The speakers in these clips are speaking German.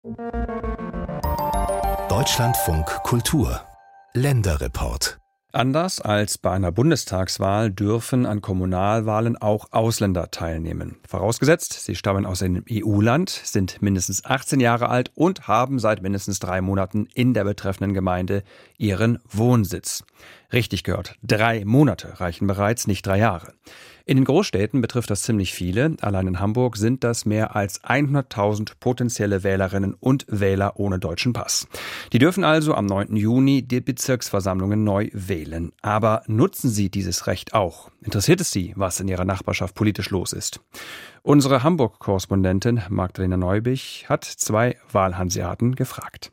Deutschlandfunk Kultur Länderreport. Anders als bei einer Bundestagswahl dürfen an Kommunalwahlen auch Ausländer teilnehmen. Vorausgesetzt, sie stammen aus einem EU-Land, sind mindestens 18 Jahre alt und haben seit mindestens 3 Monaten in der betreffenden Gemeinde ihren Wohnsitz. Richtig gehört, 3 Monate reichen bereits, nicht 3 Jahre. In den Großstädten betrifft das ziemlich viele. Allein in Hamburg sind das mehr als 100.000 potenzielle Wählerinnen und Wähler ohne deutschen Pass. Die dürfen also am 9. Juni die Bezirksversammlungen neu wählen. Aber nutzen sie dieses Recht auch? Interessiert es sie, was in ihrer Nachbarschaft politisch los ist? Unsere Hamburg-Korrespondentin Magdalena Neubich hat 2 Wahlhanseaten gefragt.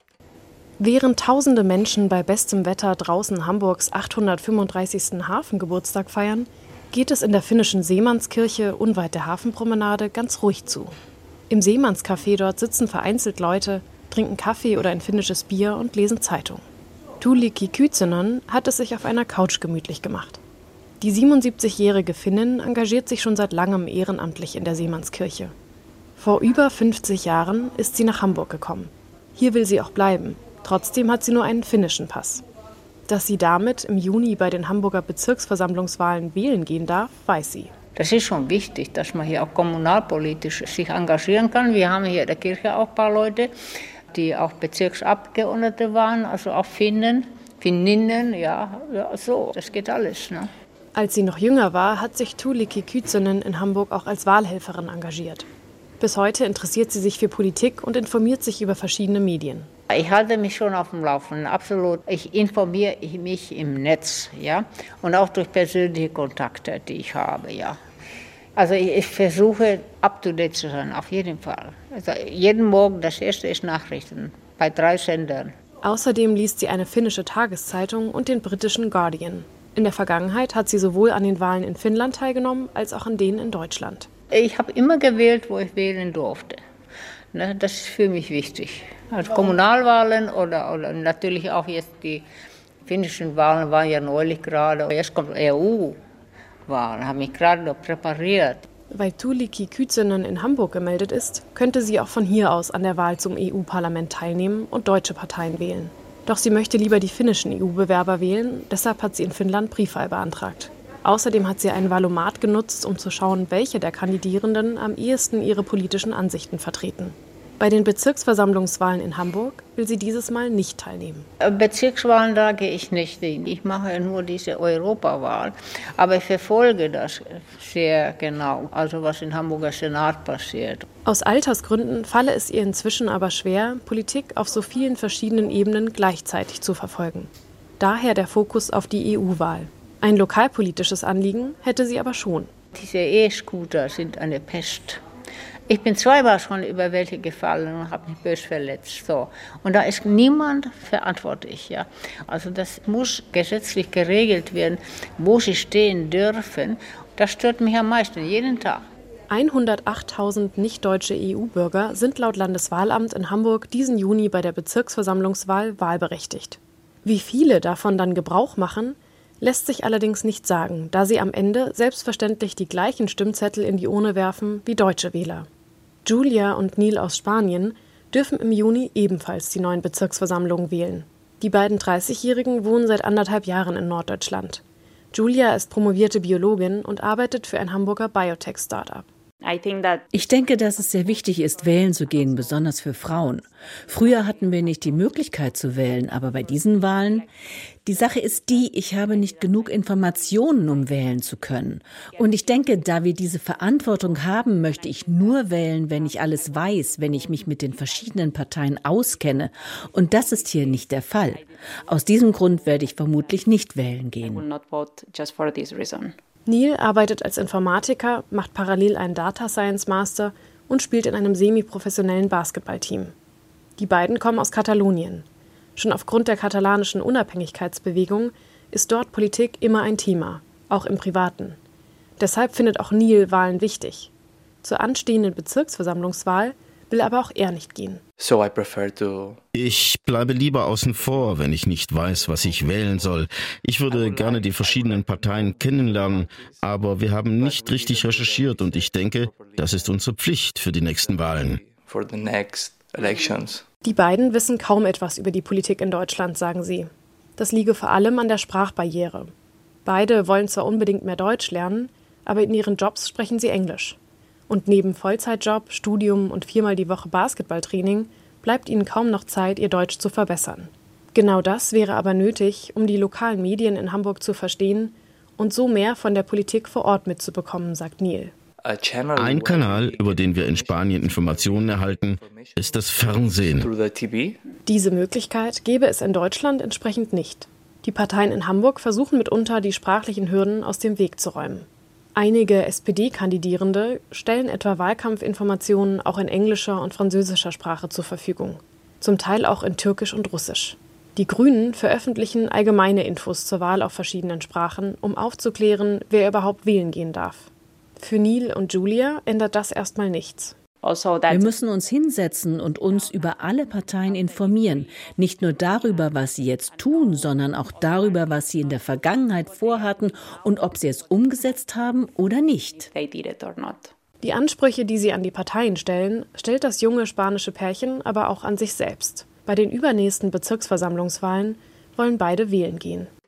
Während tausende Menschen bei bestem Wetter draußen Hamburgs 835. Hafengeburtstag feiern, geht es in der finnischen Seemannskirche unweit der Hafenpromenade ganz ruhig zu. Im Seemannscafé dort sitzen vereinzelt Leute, trinken Kaffee oder ein finnisches Bier und lesen Zeitung. Tuulikki Kytsönen hat es sich auf einer Couch gemütlich gemacht. Die 77-jährige Finnin engagiert sich schon seit langem ehrenamtlich in der Seemannskirche. Vor über 50 Jahren ist sie nach Hamburg gekommen. Hier will sie auch bleiben. Trotzdem hat sie nur einen finnischen Pass. Dass sie damit im Juni bei den Hamburger Bezirksversammlungswahlen wählen gehen darf, weiß sie. Das ist schon wichtig, dass man hier auch kommunalpolitisch sich engagieren kann. Wir haben hier in der Kirche auch ein paar Leute, die auch Bezirksabgeordnete waren, also auch Finninnen, ja, so, das geht alles, ne? Als sie noch jünger war, hat sich Tuulikki Kytsönen in Hamburg auch als Wahlhelferin engagiert. Bis heute interessiert sie sich für Politik und informiert sich über verschiedene Medien. Ich halte mich schon auf dem Laufenden, absolut. Ich informiere mich im Netz, ja, und auch durch persönliche Kontakte, die ich habe, ja. Also ich versuche, up-to-date zu sein, auf jeden Fall. Also jeden Morgen, das erste ist Nachrichten, bei 3 Sendern. Außerdem liest sie eine finnische Tageszeitung und den britischen Guardian. In der Vergangenheit hat sie sowohl an den Wahlen in Finnland teilgenommen, als auch an denen in Deutschland. Ich habe immer gewählt, wo ich wählen durfte. Das ist für mich wichtig. Also Kommunalwahlen oder natürlich auch jetzt die finnischen Wahlen waren ja neulich gerade. Jetzt kommt EU-Wahlen, habe mich gerade noch präpariert. Weil Tuulikki Kytsönen in Hamburg gemeldet ist, könnte sie auch von hier aus an der Wahl zum EU-Parlament teilnehmen und deutsche Parteien wählen. Doch sie möchte lieber die finnischen EU-Bewerber wählen, deshalb hat sie in Finnland Briefwahl beantragt. Außerdem hat sie ein Valomat genutzt, um zu schauen, welche der Kandidierenden am ehesten ihre politischen Ansichten vertreten. Bei den Bezirksversammlungswahlen in Hamburg will sie dieses Mal nicht teilnehmen. Bezirkswahlen, da gehe ich nicht hin. Ich mache nur diese Europawahl. Aber ich verfolge das sehr genau, also was im Hamburger Senat passiert. Aus Altersgründen falle es ihr inzwischen aber schwer, Politik auf so vielen verschiedenen Ebenen gleichzeitig zu verfolgen. Daher der Fokus auf die EU-Wahl. Ein lokalpolitisches Anliegen hätte sie aber schon. Diese E-Scooter sind eine Pest. Ich bin 2-mal schon über welche gefallen und habe mich bös verletzt. So. Und da ist niemand verantwortlich. Ja. Also das muss gesetzlich geregelt werden, wo sie stehen dürfen. Das stört mich am meisten, jeden Tag. 108.000 nicht-deutsche EU-Bürger sind laut Landeswahlamt in Hamburg diesen Juni bei der Bezirksversammlungswahl wahlberechtigt. Wie viele davon dann Gebrauch machen, lässt sich allerdings nicht sagen, da sie am Ende selbstverständlich die gleichen Stimmzettel in die Urne werfen wie deutsche Wähler. Julia und Neil aus Spanien dürfen im Juni ebenfalls die neuen Bezirksversammlungen wählen. Die beiden 30-Jährigen wohnen seit 1,5 Jahren in Norddeutschland. Julia ist promovierte Biologin und arbeitet für ein Hamburger Biotech-Startup. Ich denke, dass es sehr wichtig ist, wählen zu gehen, besonders für Frauen. Früher hatten wir nicht die Möglichkeit zu wählen, aber bei diesen Wahlen, die Sache ist die, ich habe nicht genug Informationen, um wählen zu können. Und ich denke, da wir diese Verantwortung haben, möchte ich nur wählen, wenn ich alles weiß, wenn ich mich mit den verschiedenen Parteien auskenne. Und das ist hier nicht der Fall. Aus diesem Grund werde ich vermutlich nicht wählen gehen. Neil arbeitet als Informatiker, macht parallel einen Data Science Master und spielt in einem semi-professionellen Basketballteam. Die beiden kommen aus Katalonien. Schon aufgrund der katalanischen Unabhängigkeitsbewegung ist dort Politik immer ein Thema, auch im Privaten. Deshalb findet auch Neil Wahlen wichtig. Zur anstehenden Bezirksversammlungswahl will aber auch er nicht gehen. Ich bleibe lieber außen vor, wenn ich nicht weiß, was ich wählen soll. Ich würde gerne die verschiedenen Parteien kennenlernen, aber wir haben nicht richtig recherchiert und ich denke, das ist unsere Pflicht für die nächsten Wahlen. elections. Die beiden wissen kaum etwas über die Politik in Deutschland, sagen sie. Das liege vor allem an der Sprachbarriere. Beide wollen zwar unbedingt mehr Deutsch lernen, aber in ihren Jobs sprechen sie Englisch. Und neben Vollzeitjob, Studium und 4-mal die Woche Basketballtraining bleibt ihnen kaum noch Zeit, ihr Deutsch zu verbessern. Genau das wäre aber nötig, um die lokalen Medien in Hamburg zu verstehen und so mehr von der Politik vor Ort mitzubekommen, sagt Neil. Ein Kanal, über den wir in Spanien Informationen erhalten, ist das Fernsehen. Diese Möglichkeit gäbe es in Deutschland entsprechend nicht. Die Parteien in Hamburg versuchen mitunter, die sprachlichen Hürden aus dem Weg zu räumen. Einige SPD-Kandidierende stellen etwa Wahlkampfinformationen auch in englischer und französischer Sprache zur Verfügung, zum Teil auch in Türkisch und Russisch. Die Grünen veröffentlichen allgemeine Infos zur Wahl auf verschiedenen Sprachen, um aufzuklären, wer überhaupt wählen gehen darf. Für Neil und Julia ändert das erstmal nichts. Wir müssen uns hinsetzen und uns über alle Parteien informieren. Nicht nur darüber, was sie jetzt tun, sondern auch darüber, was sie in der Vergangenheit vorhatten und ob sie es umgesetzt haben oder nicht. Die Ansprüche, die sie an die Parteien stellen, stellt das junge spanische Pärchen aber auch an sich selbst. Bei den übernächsten Bezirksversammlungswahlen wollen beide wählen gehen.